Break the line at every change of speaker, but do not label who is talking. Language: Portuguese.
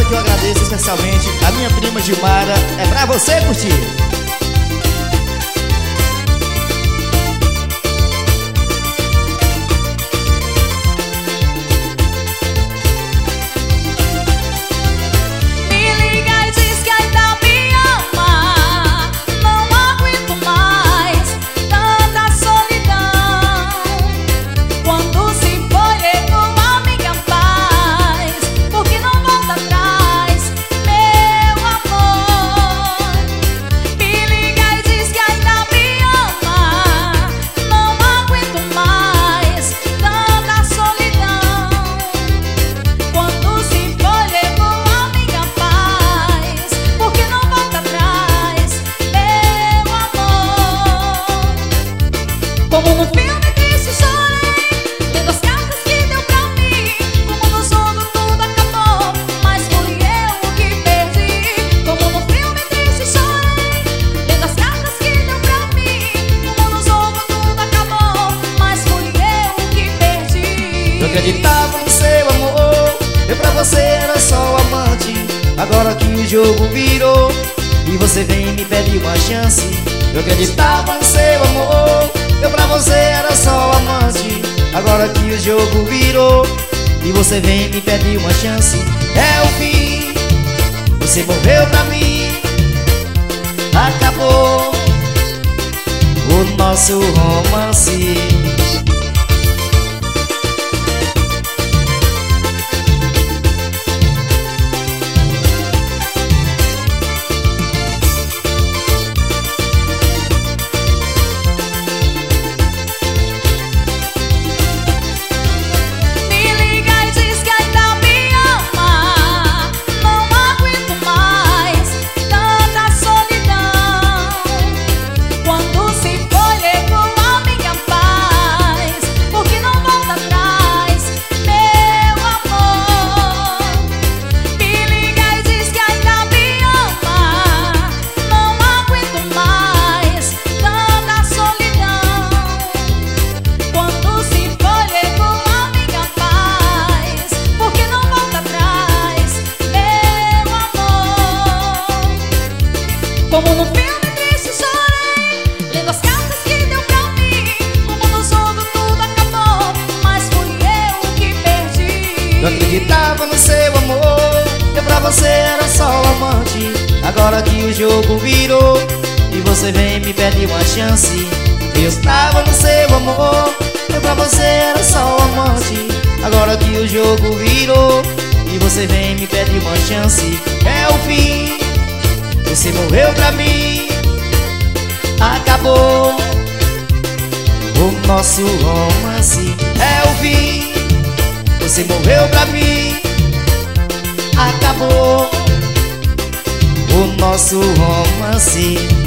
que eu agradeço especialmente a minha prima Gilmara. É pra você curtir.
Como no filme triste chorei, lendo as cartas que deu pra mim. Como no jogo tudo acabou, mas fui eu que perdi. Como no filme triste chorei, lendo as cartas que deu pra mim. Como no jogo tudo acabou, mas fui eu que perdi.
Eu acreditava no seu amor, eu pra você era só amante. Agora que o jogo virou e você vem me pedir uma chance. Eu acreditava no seu amor, eu pra você era só amante. Agora que o jogo virou e você vem me pedir uma chance. É o fim, você morreu pra mim. Acabou o nosso romance.
Como no filme triste chorei, lendo as cartas que deu pra mim. Como no jogo tudo acabou, mas fui eu que perdi.
Eu acreditava no seu amor, eu pra você era só amante. Agora que o jogo virou e você vem me pedir uma chance. Eu estava no seu amor, eu pra você era só amante. Agora que o jogo virou e você vem me pedir uma chance. É o fim, você morreu pra mim. Acabou o nosso romance. É o fim, você morreu pra mim. Acabou o nosso romance.